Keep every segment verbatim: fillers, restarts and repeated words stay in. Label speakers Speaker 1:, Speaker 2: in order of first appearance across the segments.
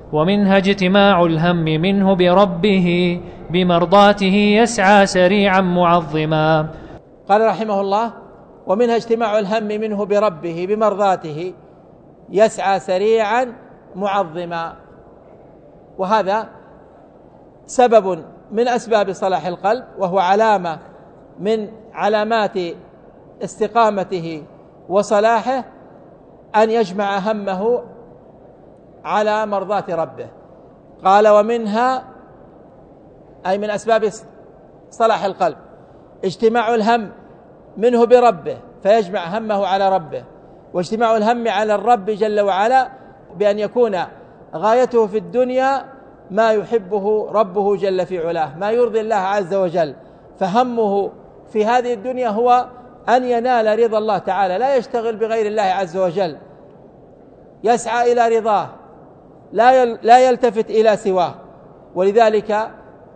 Speaker 1: ومنها اجتماع الهم منه بربه بمرضاته يسعى سريعا معظما.
Speaker 2: قال رحمه الله: ومنها اجتماع الهم منه بربه بمرضاته يسعى سريعا معظما. وهذا سبب من أسباب صلاح القلب، وهو علامة من علامات استقامته وصلاحه أن يجمع همه على مرضاة ربه. قال: ومنها، أي من أسباب صلاح القلب، اجتماع الهم منه بربه فيجمع همه على ربه، واجتماع الهم على الرب جل وعلا بأن يكون غايته في الدنيا ما يحبه ربه جل في علاه، ما يرضي الله عز وجل، فهمه في هذه الدنيا هو أن ينال رضا الله تعالى، لا يشتغل بغير الله عز وجل، يسعى إلى رضاه، لا يلتفت إلى سواه. ولذلك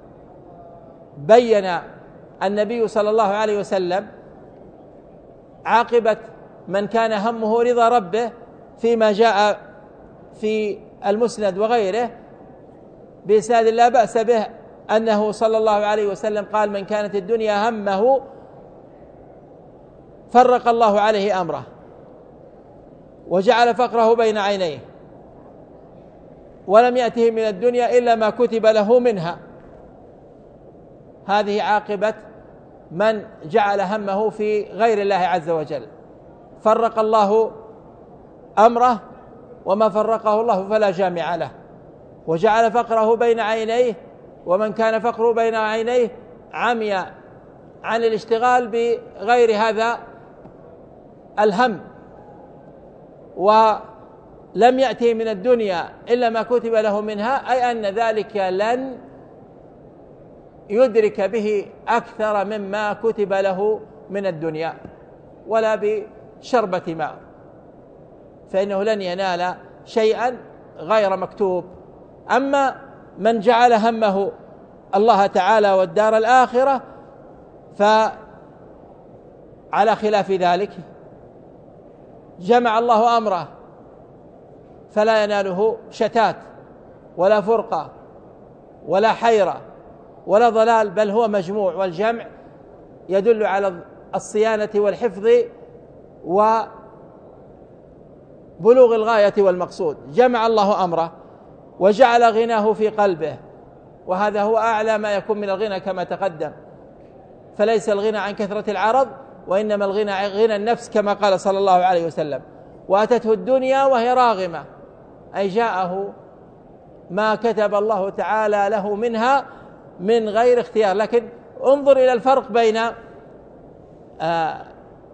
Speaker 2: بين النبي صلى الله عليه وسلم عاقبة من كان همه رضا ربه فيما جاء في المسند وغيره بإسناد لا بأس به، أنه صلى الله عليه وسلم قال: من كانت الدنيا همه فرق الله عليه أمره وجعل فقره بين عينيه، ولم يأته من الدنيا إلا ما كتب له منها. هذه عاقبة من جعل همه في غير الله عز وجل، فرق الله أمره، وما فرقه الله فلا جامع له، وجعل فقره بين عينيه، ومن كان فقره بين عينيه عمي عن الاشتغال بغير هذا الهم، ولم يأتي من الدنيا إلا ما كتب له منها، أي أن ذلك لن يدرك به أكثر مما كتب له من الدنيا ولا بشربة ماء، فإنه لن ينال شيئا غير مكتوب. أما من جعل همه الله تعالى والدار الآخرة فعلى خلاف ذلك، جمع الله أمره فلا يناله شتات ولا فرقة ولا حيرة ولا ضلال، بل هو مجموع، والجمع يدل على الصيانة والحفظ وبلوغ الغاية والمقصود. جمع الله أمره وجعل غناه في قلبه، وهذا هو أعلى ما يكون من الغنى كما تقدم، فليس الغنى عن كثرة العرض، وإنما الغنى غنى النفس كما قال صلى الله عليه وسلم: وأتته الدنيا وهي راغمة، أي جاءه ما كتب الله تعالى له منها من غير اختيار. لكن انظر إلى الفرق بين آه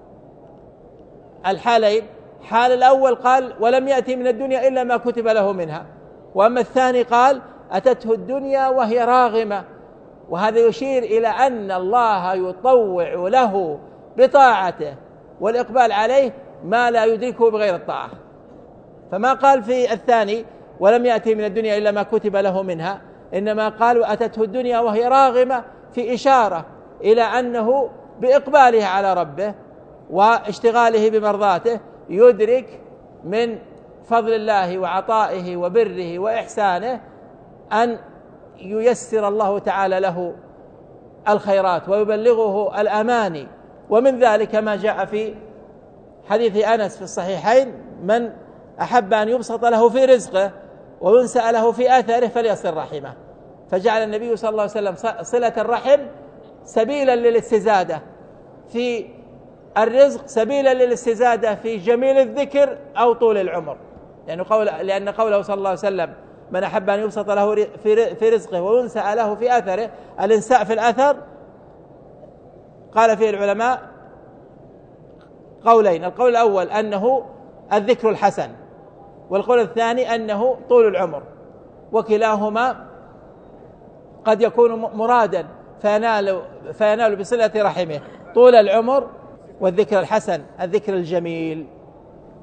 Speaker 2: الحالين. حال الأول قال: ولم يأتي من الدنيا إلا ما كتب له منها، وأما الثاني قال: أتته الدنيا وهي راغمة، وهذا يشير إلى أن الله يطوع له بطاعته والإقبال عليه ما لا يدركه بغير الطاعة. فما قال في الثاني: ولم يأتي من الدنيا إلا ما كتب له منها، إنما قالوا: أتته الدنيا وهي راغمة، في إشارة إلى أنه بإقباله على ربه واشتغاله بمرضاته يدرك من فضل الله وعطائه وبره وإحسانه أن ييسر الله تعالى له الخيرات ويبلغه الأماني. ومن ذلك ما جاء في حديث أنس في الصحيحين: من أحب أن يبسط له في رزقه وينسأ له في أثره فليصل رحمه. فجعل النبي صلى الله عليه وسلم صلة الرحم سبيلا للاستزادة في الرزق، سبيلا للاستزادة في جميل الذكر أو طول العمر، لأن قول لأن قوله صلى الله عليه وسلم: من أحب أن يبسط له في رزقه وينسأ له في أثره، الإنساء في الأثر قال فيه العلماء قولين: القول الأول أنه الذكر الحسن، والقول الثاني أنه طول العمر، وكلاهما قد يكون مرادا فينال, فينال بصلة رحمه طول العمر والذكر الحسن الذكر الجميل.